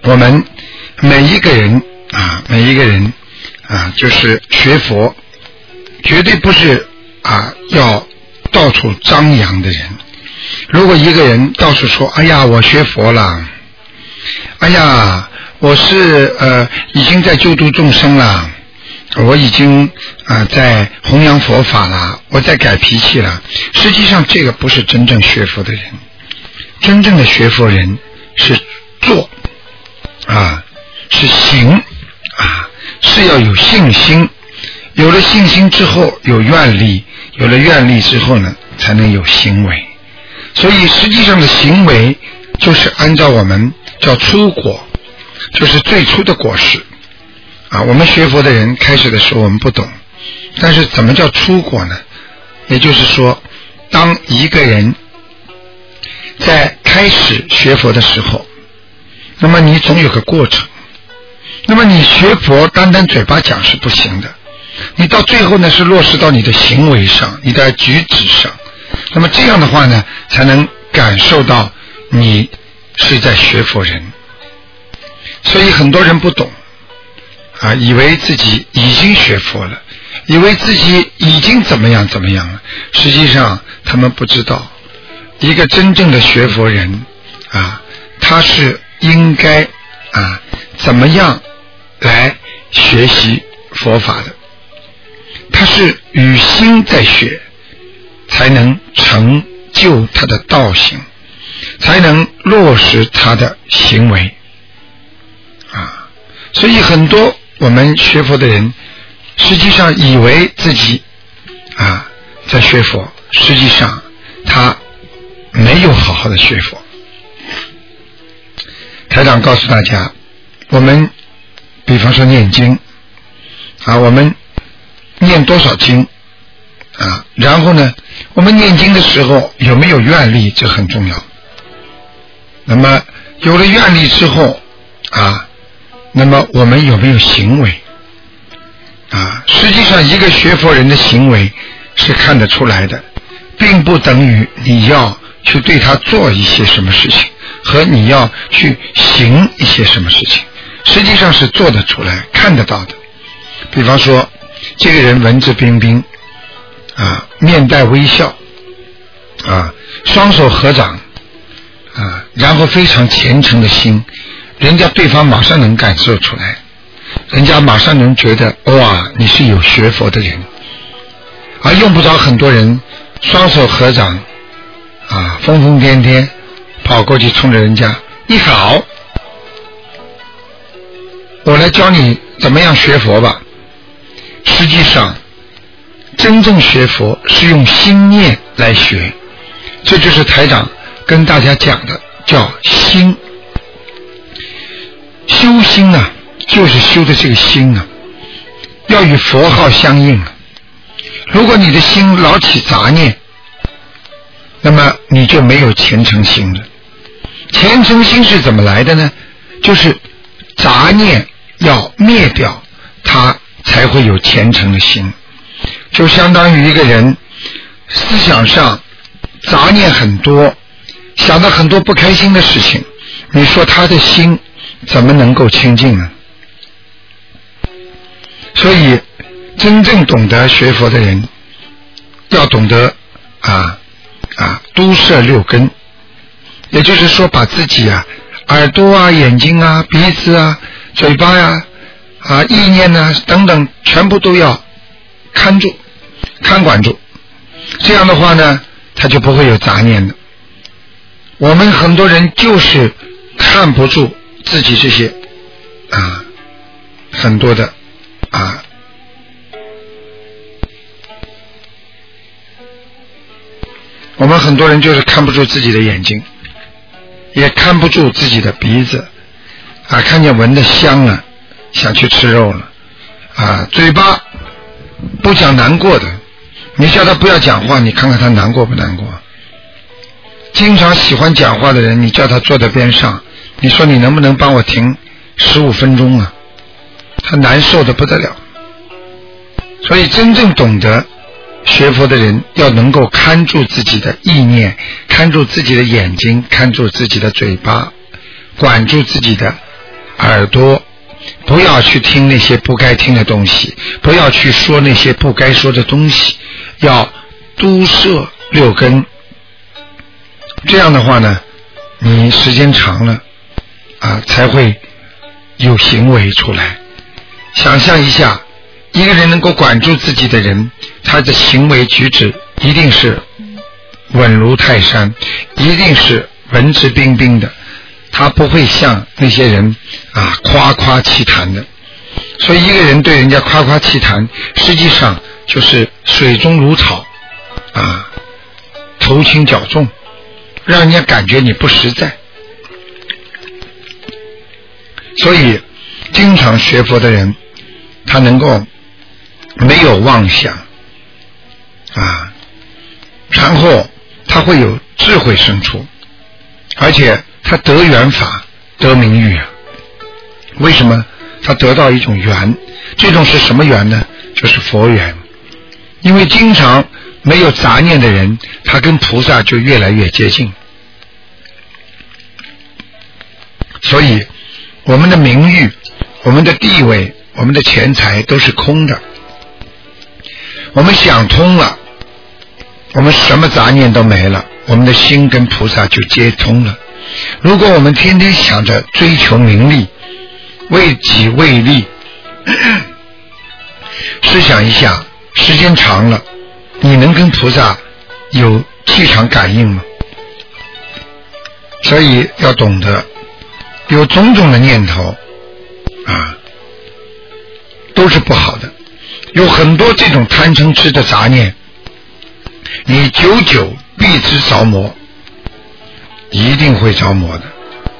我们每一个人就是学佛，绝对不是要到处张扬的人。如果一个人到处说哎呀我学佛了，哎呀我是已经在救度众生了，我已经在弘扬佛法了，我在改脾气了，实际上这个不是真正学佛的人。真正的学佛人是做是行是要有信心，有了信心之后有愿力，有了愿力之后呢才能有行为。所以实际上的行为就是按照我们叫初果，就是最初的果实我们学佛的人开始的时候我们不懂，但是怎么叫初果呢？也就是说当一个人在开始学佛的时候，那么你总有个过程，那么你学佛单单嘴巴讲是不行的，你到最后呢是落实到你的行为上，你的举止上，那么这样的话呢才能感受到你是在学佛人。所以很多人不懂以为自己已经学佛了，以为自己已经怎么样了，实际上他们不知道一个真正的学佛人他是应该怎么样来学习佛法的，他是与心在学，才能成就他的道行，才能落实他的行为所以很多我们学佛的人实际上以为自己在学佛，实际上他没有好好的学佛。台长告诉大家，我们比方说念经我们念多少经然后呢我们念经的时候有没有愿力，这很重要。那么有了愿力之后那么我们有没有行为实际上一个学佛人的行为是看得出来的，并不等于你要去对他做一些什么事情和你要去行一些什么事情，实际上是做得出来看得到的。比方说这个人文质彬彬面带微笑双手合掌然后非常虔诚的心，人家对方马上能感受出来，人家马上能觉得哇你是有学佛的人用不着很多人双手合掌疯疯癫癫跑过去冲着人家你好，我来教你怎么样学佛吧。实际上真正学佛是用心念来学，这就是台长跟大家讲的叫心。修心就是修的这个心要与佛号相应如果你的心老起杂念，那么你就没有虔诚心了。虔诚心是怎么来的呢？就是杂念要灭掉，它才会有虔诚的心。就相当于一个人思想上杂念很多，想到很多不开心的事情，你说他的心怎么能够清净呢？所以真正懂得学佛的人要懂得都摄六根，也就是说把自己耳朵眼睛鼻子嘴巴意念等等全部都要看管住，这样的话呢他就不会有杂念的。我们很多人就是看不住自己这些很多的我们很多人就是看不住自己的眼睛，也看不住自己的鼻子看见闻的香了想去吃肉了嘴巴不讲难过的，你叫他不要讲话，你看看他难过不难过。经常喜欢讲话的人，你叫他坐在边上，你说你能不能帮我停15分钟他难受的不得了。所以真正懂得学佛的人要能够看住自己的意念，看住自己的眼睛，看住自己的嘴巴，管住自己的耳朵不要去听那些不该听的东西，不要去说那些不该说的东西，要都摄六根。这样的话呢，你时间长了才会有行为出来。想象一下，一个人能够管住自己的人，他的行为举止一定是稳如泰山，一定是文质彬彬的，他不会像那些人夸夸其谈的。所以一个人对人家夸夸其谈，实际上就是水中如草头轻脚重，让人家感觉你不实在。所以经常学佛的人，他能够没有妄想然后他会有智慧生出，而且他得缘法得名誉为什么？他得到一种缘，这种是什么缘呢？就是佛缘。因为经常没有杂念的人，他跟菩萨就越来越接近。所以我们的名誉、我们的地位、我们的钱财都是空的。我们想通了，我们什么杂念都没了，我们的心跟菩萨就接通了。如果我们天天想着追求名利，为己为利，试想一下，时间长了，你能跟菩萨有气场感应吗？所以要懂得，有种种的念头都是不好的。有很多这种贪嗔痴的杂念，你久久必之着魔，一定会着魔的。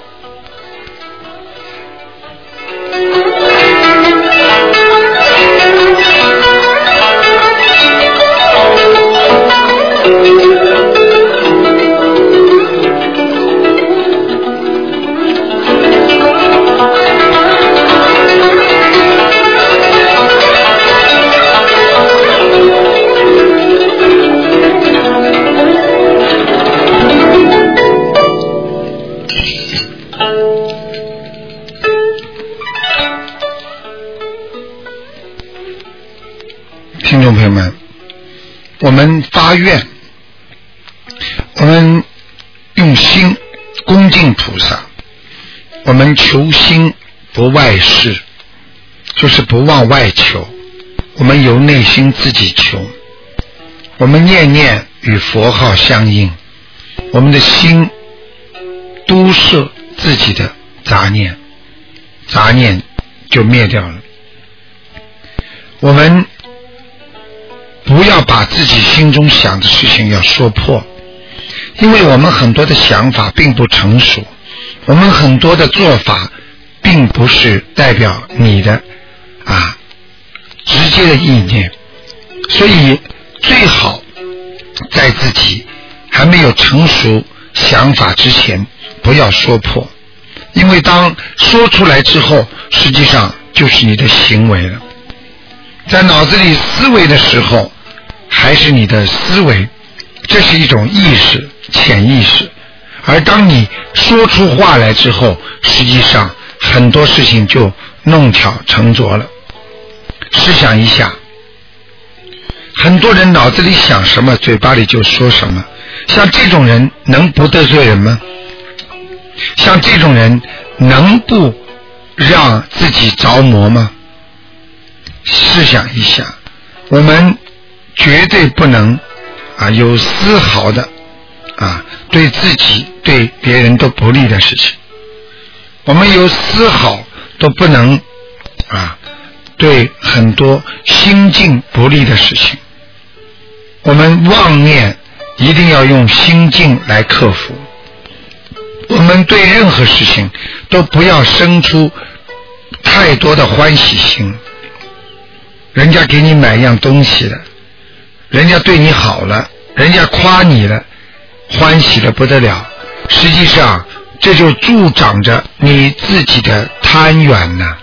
听众朋友们，我们发愿，我们用心恭敬菩萨，我们求心不外事，就是不往外求，我们由内心自己求，我们念念与佛号相应，我们的心都摄自己的杂念，杂念就灭掉了。我们不要把自己心中想的事情要说破，因为我们很多的想法并不成熟，我们很多的做法并不是代表你的直接的意念，所以最好在自己还没有成熟想法之前不要说破，因为当说出来之后，实际上就是你的行为了。在脑子里思维的时候还是你的思维，这是一种意识，潜意识。而当你说出话来之后，实际上很多事情就弄巧成拙了。试想一下，很多人脑子里想什么，嘴巴里就说什么，像这种人能不得罪人吗？像这种人能不让自己着魔吗？试想一下，我们绝对不能有丝毫的对自己对别人都不利的事情，我们有丝毫都不能对很多心境不利的事情。我们妄念一定要用心境来克服，我们对任何事情都不要生出太多的欢喜心。人家给你买样东西了，人家对你好了，人家夸你了，欢喜得不得了，实际上这就助长着你自己的贪缘呢。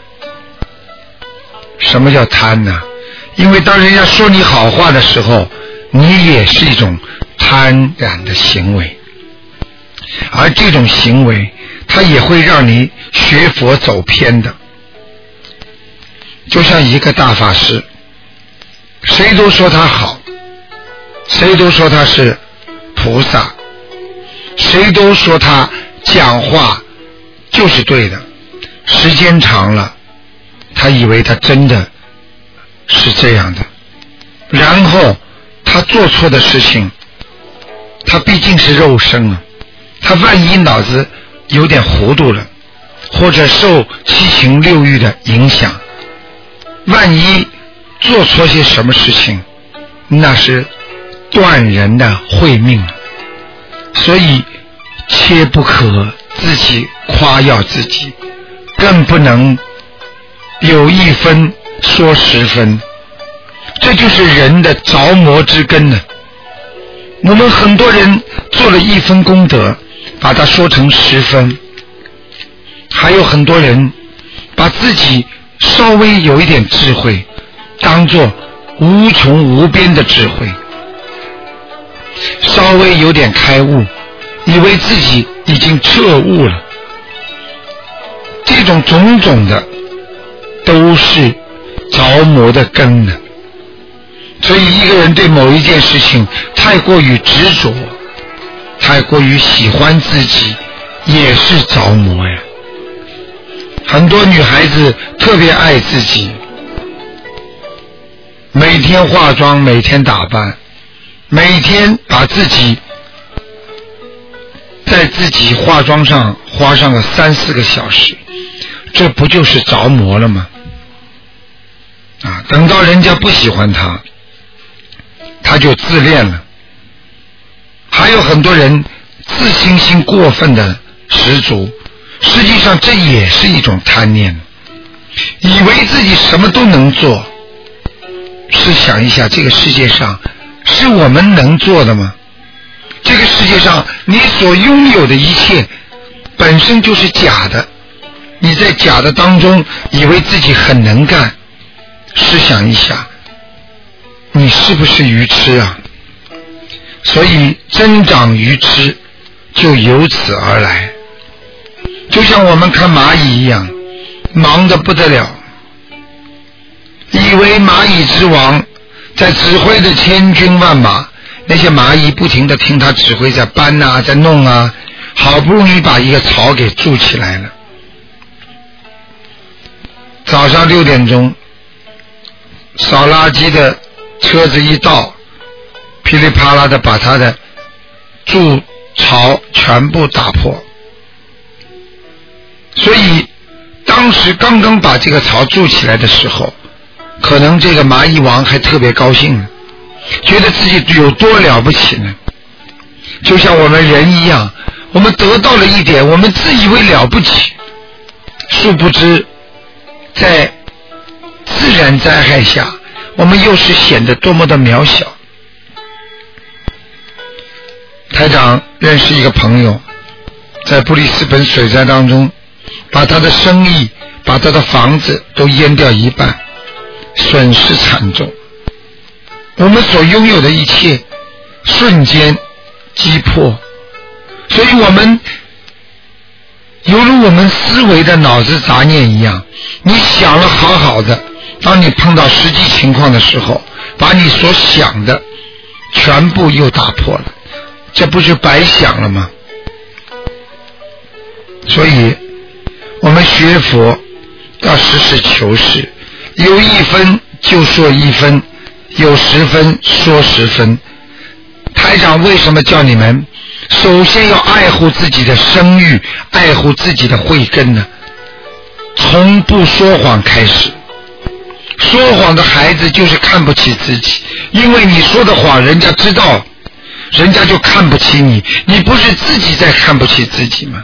什么叫贪呢？因为当人家说你好话的时候，你也是一种贪婪的行为。 而这种行为它也会让你学佛走偏的。就像一个大法师，谁都说他好，谁都说他是菩萨，谁都说他讲话就是对的，时间长了他以为他真的是这样的，然后他做错的事情，他毕竟是肉身啊，他万一脑子有点糊涂了，或者受七情六欲的影响，万一做错些什么事情，那是断人的慧命。所以切不可自己夸耀自己，更不能有一分说十分，这就是人的着魔之根呢。我们很多人做了一分功德，把它说成10分，还有很多人把自己稍微有一点智慧当作无穷无边的智慧，稍微有点开悟，以为自己已经彻悟了，这种种种的都是着魔的根呢。所以一个人对某一件事情太过于执着，太过于喜欢自己，也是着魔呀。很多女孩子特别爱自己，每天化妆，每天打扮，每天把自己在自己化妆上花上个3-4个小时，这不就是着魔了吗？等到人家不喜欢他，他就自恋了。还有很多人自信心过分的十足，实际上这也是一种贪念，以为自己什么都能做。试想一下，这个世界上是我们能做的吗？这个世界上你所拥有的一切本身就是假的，你在假的当中以为自己很能干，试想一下，你是不是愚痴啊？所以增长愚痴就由此而来。就像我们看蚂蚁一样，忙得不得了，以为蚂蚁之王在指挥着千军万马，那些蚂蚁不停地听他指挥，在搬啊，在弄啊，好不容易把一个巢给筑起来了。早上6点钟，扫垃圾的车子一到，噼里啪啦的把他的筑巢全部打破。所以当时刚刚把这个巢筑起来的时候，可能这个蚂蚁王还特别高兴呢，觉得自己有多了不起呢。就像我们人一样，我们得到了一点，我们自以为了不起，殊不知在自然灾害下，我们又是显得多么的渺小。台长认识一个朋友，在布里斯本水灾当中，把他的生意，把他的房子都淹掉一半，损失惨重。我们所拥有的一切瞬间击破，所以我们犹如我们思维的脑子杂念一样，你想了好好的，当你碰到实际情况的时候，把你所想的全部又打破了，这不是白想了吗？所以我们学佛要实事求是，有1分就说1分，有10分说10分。台长为什么叫你们首先要爱护自己的声誉，爱护自己的慧根呢？从不说谎开始。说谎的孩子就是看不起自己，因为你说的谎人家知道，人家就看不起你，你不是自己在看不起自己吗？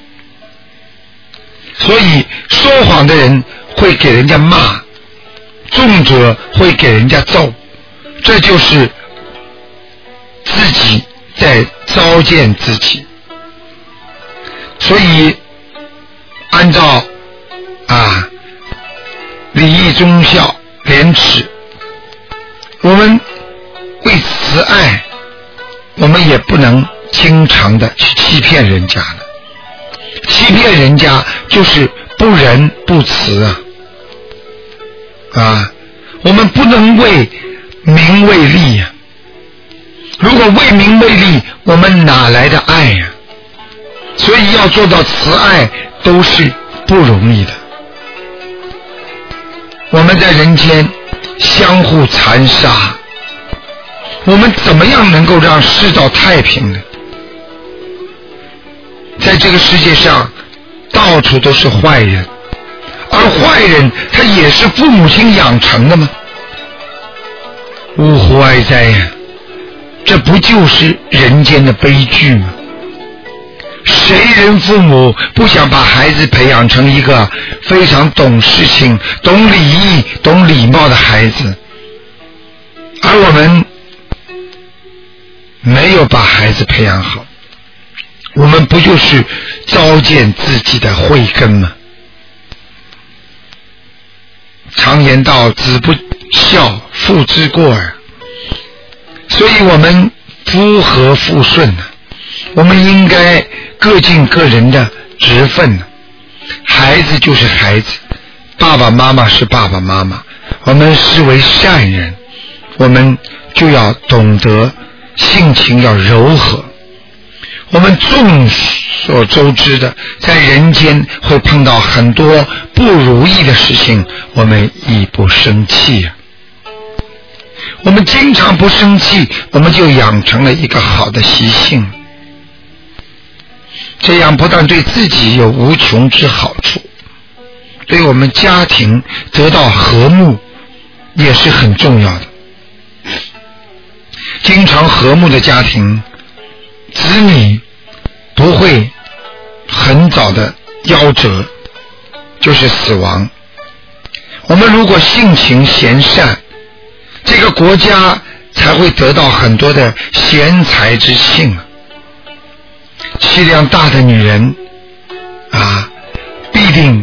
所以说谎的人会给人家骂，重者会给人家揍，这就是自己在糟践自己。所以按照礼义忠孝廉耻，我们为慈爱，我们也不能经常的去欺骗人家了。欺骗人家就是不仁不慈啊！我们不能为名为利呀。如果为名为利，我们哪来的爱呀？所以要做到慈爱都是不容易的。我们在人间相互残杀，我们怎么样能够让世道太平呢？在这个世界上到处都是坏人，而坏人他也是父母亲养成的吗？呜呼哀哉呀！这不就是人间的悲剧吗？谁人父母不想把孩子培养成一个非常懂事情、懂礼义、懂礼貌的孩子？而我们没有把孩子培养好，我们不就是糟践自己的慧根吗？常言道，子不孝，父之过耳。所以我们夫和妇顺我们应该各尽个人的职分孩子就是孩子，爸爸妈妈是爸爸妈妈，我们视为善人，我们就要懂得性情要柔和。我们众所周知的，在人间会碰到很多不如意的事情，我们亦不生气我们经常不生气，我们就养成了一个好的习性，这样不但对自己有无穷之好处，对我们家庭得到和睦也是很重要的。经常和睦的家庭，子女不会很早的夭折，就是死亡。我们如果性情贤善，这个国家才会得到很多的贤才之庆气量大的女人必定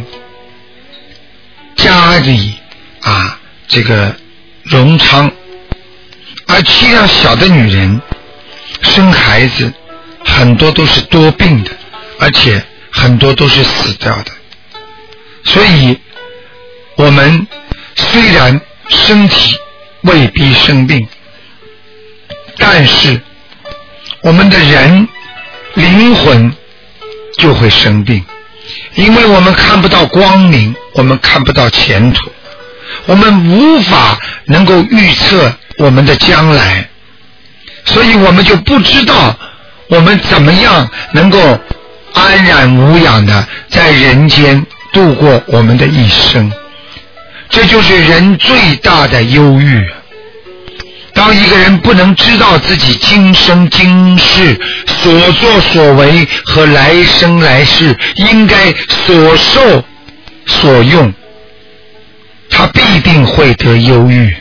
家里这个荣昌，而气量小的女人生孩子很多都是多病的，而且很多都是死掉的。所以我们虽然身体未必生病，但是我们的人灵魂就会生病，因为我们看不到光明，我们看不到前途，我们无法能够预测我们的将来，所以我们就不知道我们怎么样能够安然无恙的在人间度过我们的一生。这就是人最大的忧郁。当一个人不能知道自己今生今世所作所为和来生来世应该所受所用，他必定会得忧郁。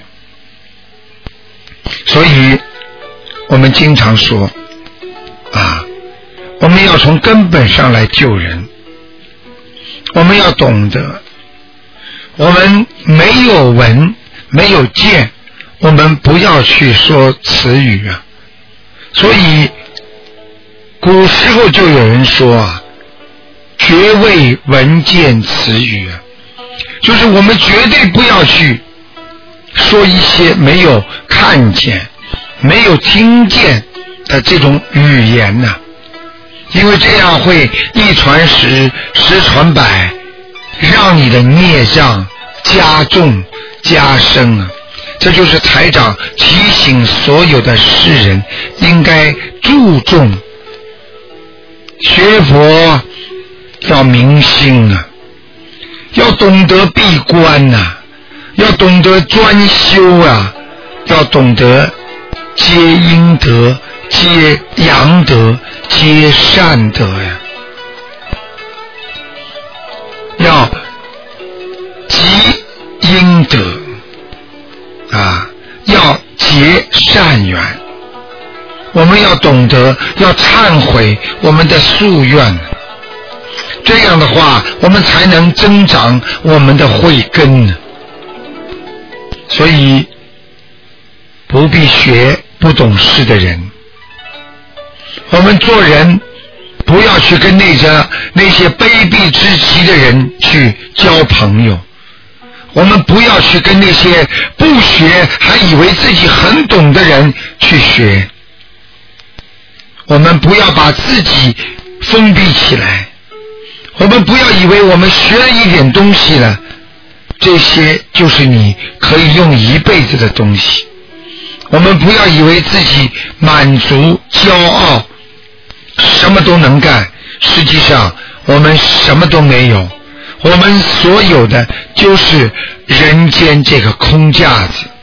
所以我们经常说我们要从根本上来救人。我们要懂得，我们没有闻没有见，我们不要去说词语所以古时候就有人说绝未闻见词语就是我们绝对不要去说一些没有看见没有听见的这种语言因为这样会一传十，十传百，让你的孽障加重加深这就是台长提醒所有的世人应该注重学佛，要明心要懂得闭关要懂得专修要懂得接阴德，接阳德，接善德要积阴德要结善缘。我们要懂得要忏悔我们的夙愿，这样的话我们才能增长我们的慧根所以不必学不懂事的人， 我们做人不要去跟那些卑鄙之极的人去交朋友，我们不要去跟那些不学还以为自己很懂的人去学，我们不要把自己封闭起来，我们不要以为我们学了一点东西了，这些就是你可以用一辈子的东西。我们不要以为自己满足骄傲什么都能干，实际上我们什么都没有，我们所有的就是人间这个空架子。